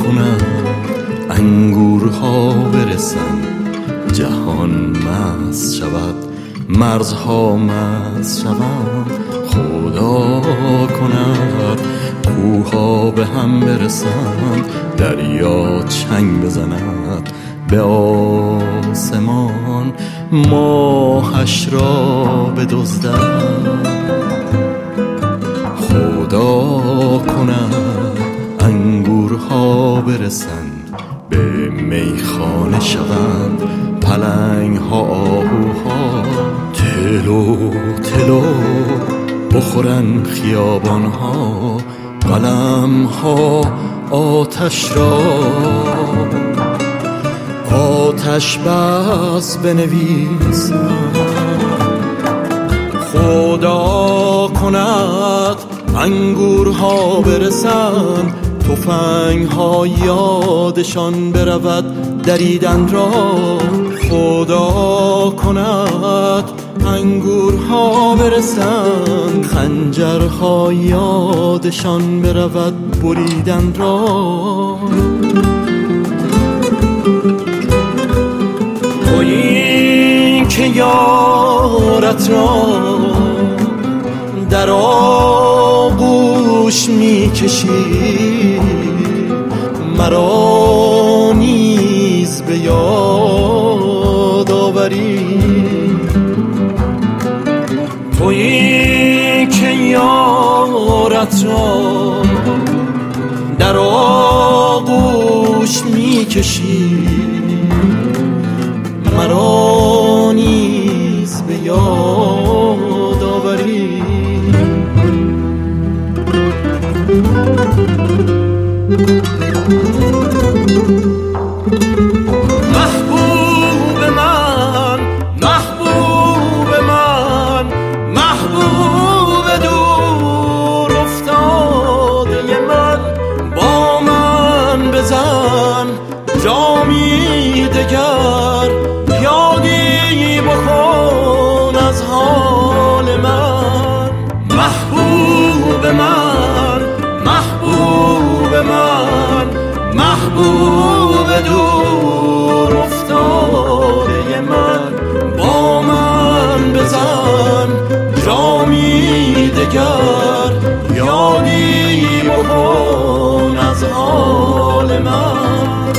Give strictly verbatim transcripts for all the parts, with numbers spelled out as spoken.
کنند انگورها برسند، جهان مست شود، مرزها مست شوند. خدا کند کوها به هم برسند، دریا چنگ بزند به آسمان، ماهش را بدزدد. خدا کند انگورها برسند، به میخانه شوند پلنگ ها آهوها، تلو تلو بخورن خیابان ها، قلم ها آتش را آتش بس بنویسند. خدا کند انگورها برسند، تفنگ ها یادشان برود دریدن را. خدا کند انگورها برسند، خنجرها یادشان برود بریدن را. تویی که یارت را در آغوش می کشی، مرا نیز به یاد آوری. تویی که یارت را در آغوش می کشی، مرا نیز به یاد آوری. محبوب من، محبوب من، محبوب دور افتاده من، با من بزن جامی دگر، یادی بکن از حال من. محبوب من، محبوب من، محبوب دور افتاده من، با من بزن جامی دگر، یادی بکن از حال من.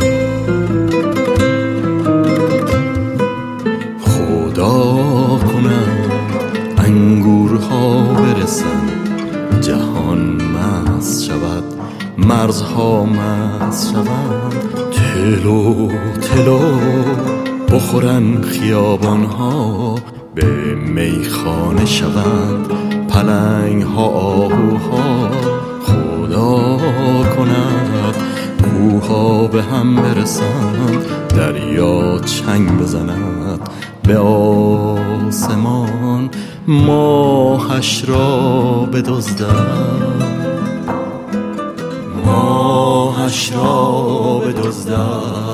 خدا کند انگورها برسند، جهان مست شود، مرزها مست شوند. تلو تلو بخورن خیابان ها، به میخانه شوند پلنگ ها آهوها. خدا کند کوها به هم برسند، دریا چنگ بزند به آسمان، ماهش را بدزدد، ماهش را بدزدد.